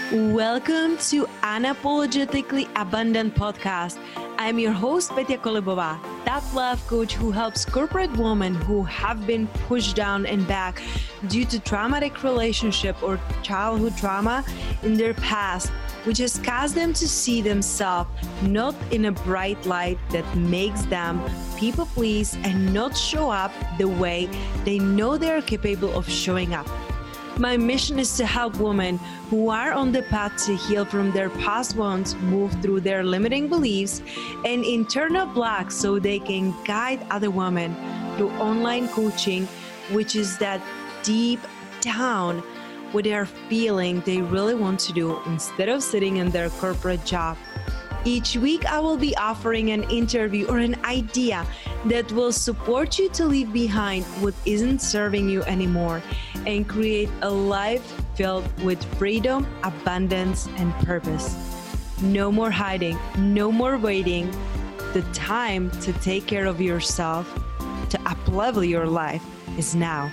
Welcome to Unapologetically Abundant Podcast. I'm your host, Petya Kolibova, tough love coach who helps corporate women who have been pushed down and back due to traumatic relationship or childhood trauma in their past, which has caused them to see themselves not in a bright light that makes them people please and not show up the way they know they are capable of showing up. My mission is to help women who are on the path to heal from their past wounds move through their limiting beliefs and internal blocks so they can guide other women through online coaching, which is that deep down what they are feeling they really want to do instead of sitting in their corporate job. Each week, I will be offering an interview or an idea that will support you to leave behind what isn't serving you anymore and create a life filled with freedom, abundance, and purpose. No more hiding, no more waiting. The time to take care of yourself, to up-level your life is now.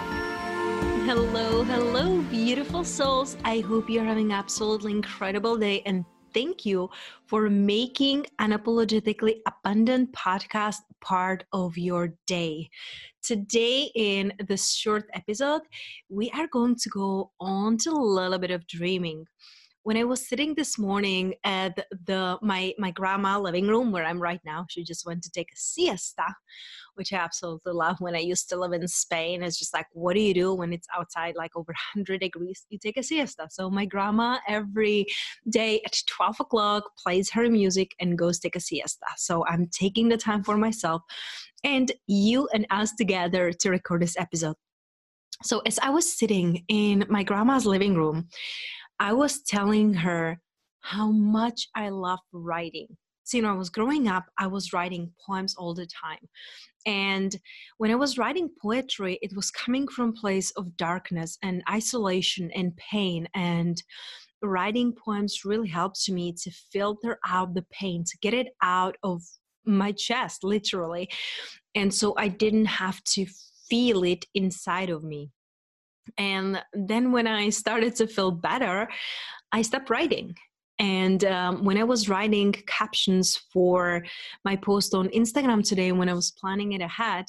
Hello, beautiful souls. I hope you're having an absolutely incredible day, and thank you for making Unapologetically Abundant podcast part of your day. Today, in this short episode, we are going to go on to a little bit of dreaming. When I was sitting this morning at my grandma living room where I'm right now, she just went to take a siesta, which I absolutely love. When I used to live in Spain, it's just like, what do you do when it's outside like over 100 degrees? You take a siesta. So my grandma every day at 12 o'clock plays her music and goes take a siesta. So I'm taking the time for myself and you and us together to record this episode. So as I was sitting in my grandma's living room, I was telling her how much I love writing. So, I was growing up, I was writing poems all the time. And when I was writing poetry, it was coming from a place of darkness and isolation and pain. And writing poems really helps me to filter out the pain, to get it out of my chest, literally. And so I didn't have to feel it inside of me. And then when I started to feel better, I stopped writing. And when I was writing captions for my post on Instagram today, when I was planning it ahead,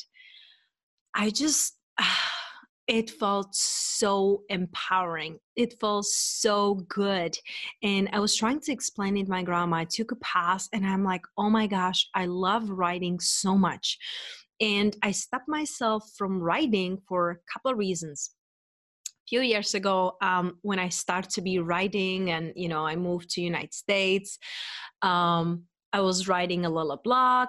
it felt so empowering. It felt so good. And I was trying to explain it to my grandma. I took a pass and I'm like, oh my gosh, I love writing so much. And I stopped myself from writing for a couple of reasons. Few years ago, when I started to be writing and, I moved to United States, I was writing a little blog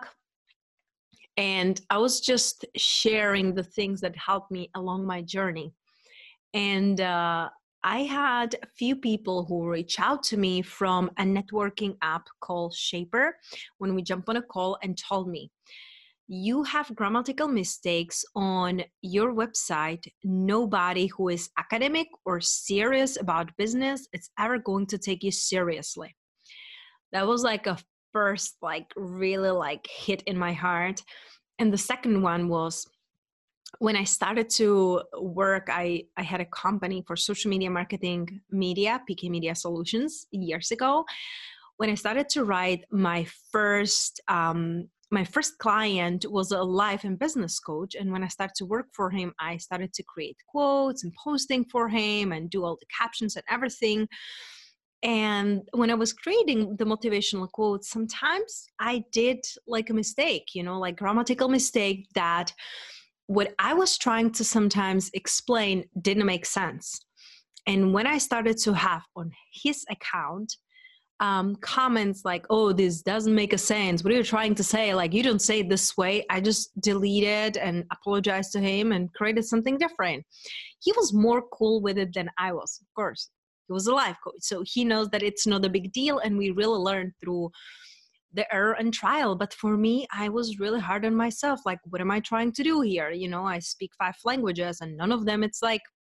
and I was just sharing the things that helped me along my journey. And I had a few people who reached out to me from a networking app called Shaper when we jumped on a call and told me, you have grammatical mistakes on your website. Nobody who is academic or serious about business is ever going to take you seriously. That was like a first, really hit in my heart. And the second one was when I started to work, I had a company for social media marketing media, PK Media Solutions, years ago. When I started to write my first client was a life and business coach. And when I started to work for him, I started to create quotes and posting for him and do all the captions and everything. And when I was creating the motivational quotes, sometimes I did a mistake, grammatical mistake that what I was trying to sometimes explain didn't make sense. And when I started to have on his account, comments like, oh, this doesn't make a sense. What are you trying to say? You don't say it this way. I just deleted and apologized to him and created something different. He was more cool with it than I was. Of course, he was a life coach. So he knows that it's not a big deal. And we really learned through the error and trial. But for me, I was really hard on myself. What am I trying to do here? I speak 5 languages and none of them, it's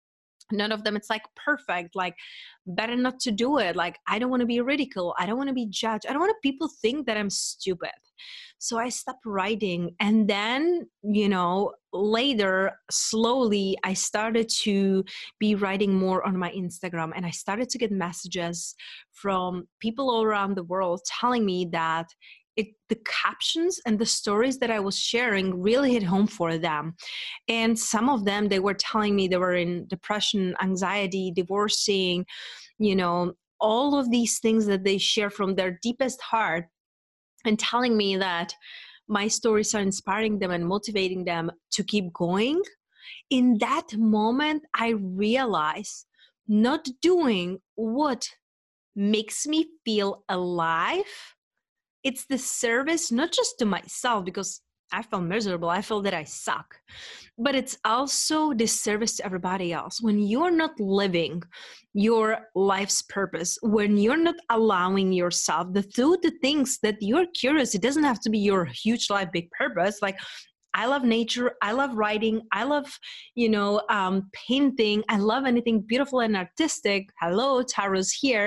None of them it's like perfect, like better not to do it, like I don't want to be ridiculed, I don't want to be judged, I don't want people think that I'm stupid. So I stopped writing, and then later, slowly, I started to be writing more on my Instagram, and I started to get messages from people all around the world telling me that the captions and the stories that I was sharing really hit home for them. And some of them, they were telling me they were in depression, anxiety, divorcing, all of these things that they share from their deepest heart, and telling me that my stories are inspiring them and motivating them to keep going. In that moment, I realized not doing what makes me feel alive, it's the service, not just to myself, because I felt miserable, I felt that I suck, but it's also this service to everybody else. When you're not living your life's purpose, when you're not allowing yourself to do the things that you're curious, it doesn't have to be your huge life, big purpose. Like, I love nature, I love writing, I love, painting, I love anything beautiful and artistic. Hello, Taro's here.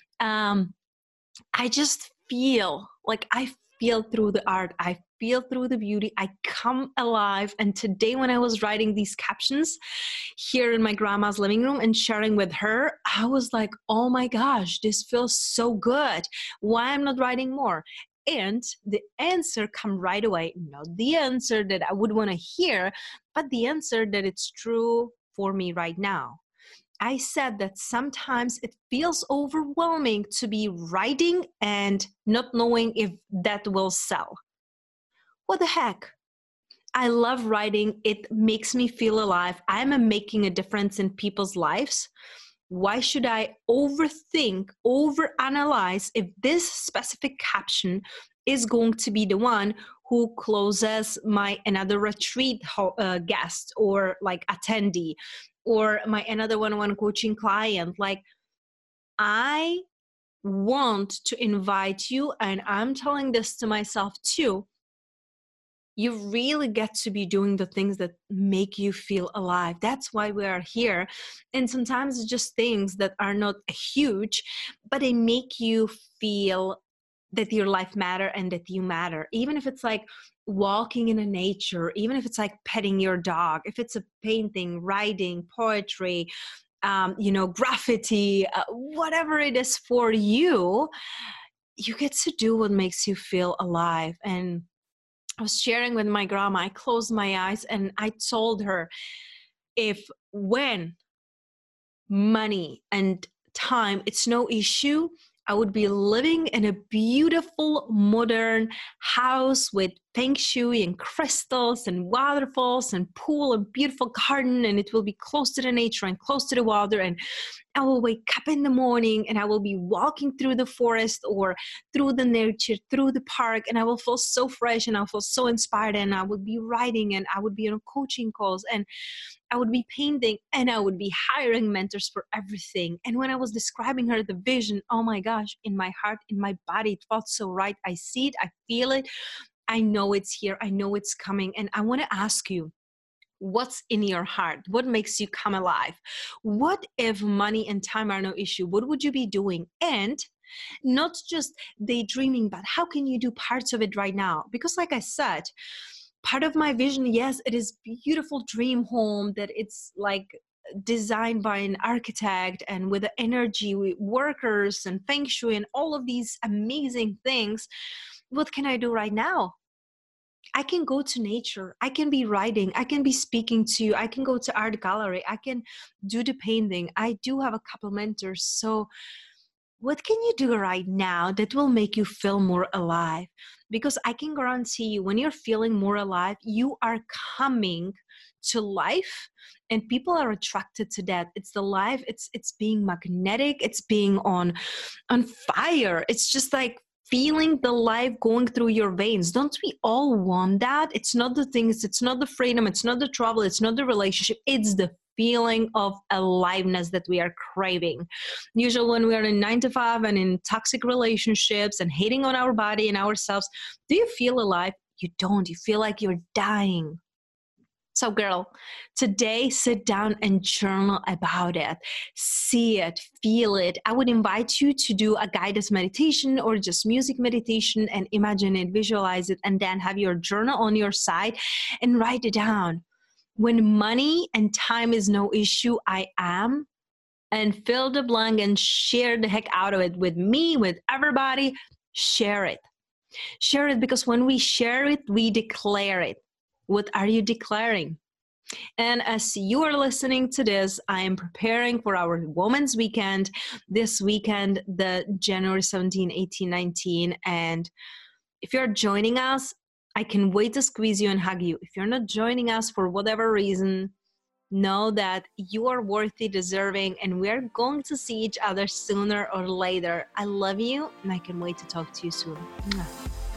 I just feel like I feel through the art. I feel through the beauty. I come alive. And today, when I was writing these captions here in my grandma's living room and sharing with her, I was like, oh my gosh, this feels so good. Why I'm not writing more? And the answer come right away. Not the answer that I would want to hear, but the answer that it's true for me right now. I said that sometimes it feels overwhelming to be writing and not knowing if that will sell. What the heck? I love writing. It makes me feel alive. I'm making a difference in people's lives. Why should I overthink, overanalyze if this specific caption is going to be the one who closes my another retreat guest or like attendee, or my another one-on-one coaching client? Like, I want to invite you, and I'm telling this to myself too, you really get to be doing the things that make you feel alive. That's why we are here. And sometimes it's just things that are not huge, but they make you feel that your life matter and that you matter. Even if it's like walking in a nature, even if it's like petting your dog, if it's a painting, writing, poetry, graffiti, whatever it is for you, you get to do what makes you feel alive. And I was sharing with my grandma, I closed my eyes and I told her, when money and time, it's no issue, I would be living in a beautiful modern house with feng shui and crystals and waterfalls and pool and beautiful garden, and it will be close to the nature and close to the water, and I will wake up in the morning and I will be walking through the forest or through the nature, through the park, and I will feel so fresh and I'll feel so inspired, and I would be writing and I would be on coaching calls and I would be painting and I would be hiring mentors for everything. And when I was describing her the vision, oh my gosh, in my heart, in my body, it felt so right. I see it, I feel it, I know it's here, I know it's coming. And I want to ask you, what's in your heart? What makes you come alive? What if money and time are no issue? What would you be doing? And not just daydreaming, but how can you do parts of it right now? Because like I said, part of my vision, yes, it is beautiful dream home that it's like designed by an architect and with the energy with workers and feng shui and all of these amazing things. What can I do right now? I can go to nature, I can be writing, I can be speaking to you, I can go to art gallery, I can do the painting. I do have a couple mentors. So what can you do right now that will make you feel more alive? Because I can guarantee you, when you're feeling more alive, you are coming to life and people are attracted to that. It's the life, it's being magnetic, it's being on fire. It's just like feeling the life going through your veins. Don't we all want that? It's not the things, it's not the freedom, it's not the travel, it's not the relationship, it's the feeling of aliveness that we are craving. Usually when we are in 9 to 5 and in toxic relationships and hating on our body and ourselves, do you feel alive? You don't. You feel like you're dying. So, girl, today sit down and journal about it. See it, feel it. I would invite you to do a guided meditation or just music meditation and imagine it, visualize it, and then have your journal on your side and write it down. When money and time is no issue, I am. And fill the blank and share the heck out of it with me, with everybody. Share it. Share it, because when we share it, we declare it. What are you declaring? And as you are listening to this, I am preparing for our Women's Weekend this weekend, the January 17, 18, 19. And if you're joining us, I can wait to squeeze you and hug you. If you're not joining us for whatever reason, know that you are worthy, deserving, and we're going to see each other sooner or later. I love you, and I can wait to talk to you soon. Mwah.